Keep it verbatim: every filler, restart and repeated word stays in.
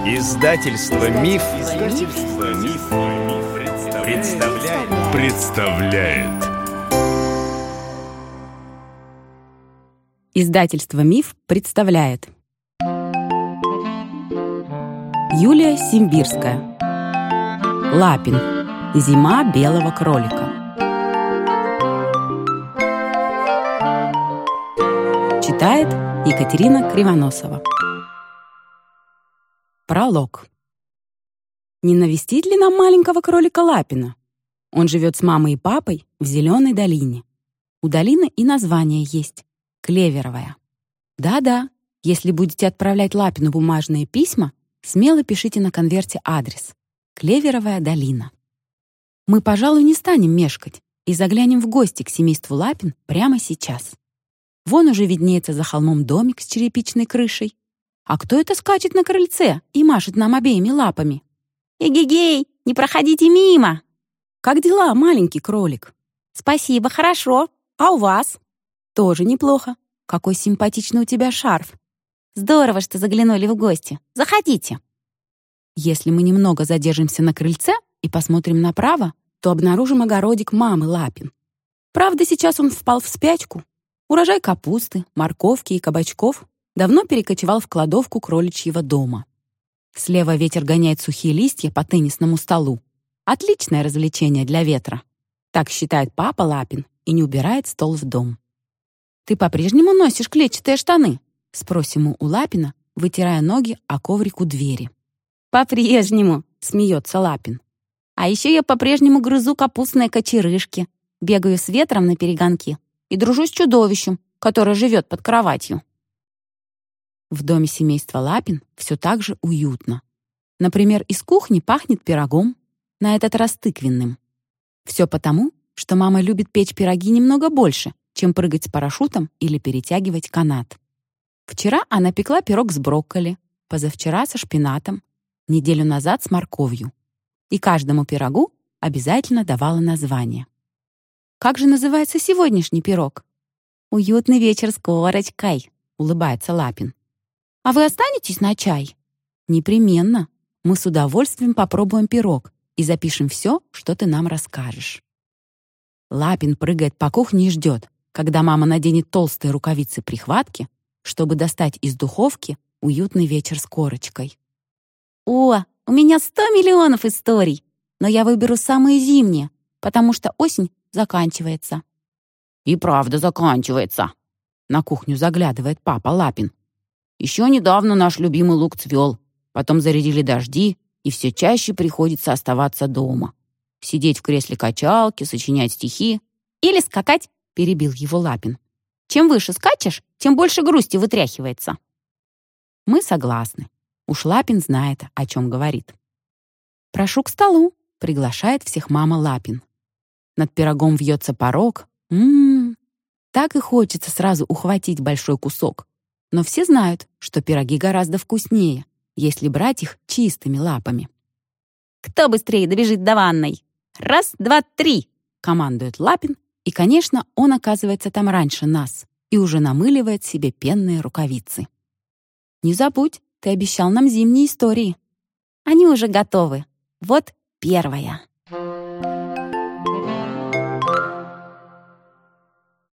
Издательство Миф, Издательство Миф, представляет. представляет. Издательство Миф представляет. Юлия Симбирская. Лапин. Зима белого кролика. Читает Екатерина Кривоносова. Пролог. Не навестить ли нам маленького кролика Лапина? Он живет с мамой и папой в Зеленой долине. У долины и название есть — Клеверовая. Да-да, если будете отправлять Лапину бумажные письма, смело пишите на конверте адрес — Клеверовая долина. Мы, пожалуй, не станем мешкать и заглянем в гости к семейству Лапин прямо сейчас. Вон уже виднеется за холмом домик с черепичной крышей. А кто это скачет на крыльце и машет нам обеими лапами? «Эгегей, не проходите мимо!» «Как дела, маленький кролик?» «Спасибо, хорошо. А у вас?» «Тоже неплохо. Какой симпатичный у тебя шарф!» «Здорово, что заглянули в гости. Заходите!» Если мы немного задержимся на крыльце и посмотрим направо, то обнаружим огородик мамы Лапин. Правда, сейчас он впал в спячку. Урожай капусты, морковки и кабачков давно перекочевал в кладовку кроличьего дома. Слева ветер гоняет сухие листья по теннисному столу. Отличное развлечение для ветра. Так считает папа Лапин и не убирает стол в дом. «Ты по-прежнему носишь клетчатые штаны?» — спросим мы у Лапина, вытирая ноги о коврик у двери. «По-прежнему», — смеется Лапин. «А еще я по-прежнему грызу капустные кочерышки, бегаю с ветром на перегонки и дружу с чудовищем, которое живет под кроватью». В доме семейства Лапин все так же уютно. Например, из кухни пахнет пирогом, на этот раз тыквенным. Все потому, что мама любит печь пироги немного больше, чем прыгать с парашютом или перетягивать канат. Вчера она пекла пирог с брокколи, позавчера со шпинатом, неделю назад с морковью. И каждому пирогу обязательно давала название. «Как же называется сегодняшний пирог?» «Уютный вечер с корочкой», — улыбается Лапин. «А вы останетесь на чай?» «Непременно. Мы с удовольствием попробуем пирог и запишем все, что ты нам расскажешь». Лапин прыгает по кухне и ждет, когда мама наденет толстые рукавицы-прихватки, чтобы достать из духовки уютный вечер с корочкой. «О, у меня сто миллионов историй, но я выберу самые зимние, потому что осень заканчивается». «И правда заканчивается», — на кухню заглядывает папа Лапин. «Еще недавно наш любимый лук цвел, потом зарядили дожди, и все чаще приходится оставаться дома. Сидеть в кресле качалки, сочинять стихи или скакать», — перебил его Лапин. «Чем выше скачешь, тем больше грусти вытряхивается». Мы согласны. Уж Лапин знает, о чем говорит. «Прошу к столу», — приглашает всех мама Лапин. Над пирогом вьется порог. М-м-м. Так и хочется сразу ухватить большой кусок. Но все знают, что пироги гораздо вкуснее, если брать их чистыми лапами. «Кто быстрее добежит до ванной? Раз, два, три!» — командует Лапин, и, конечно, он оказывается там раньше нас и уже намыливает себе пенные рукавицы. «Не забудь, ты обещал нам зимние истории». «Они уже готовы. Вот первая».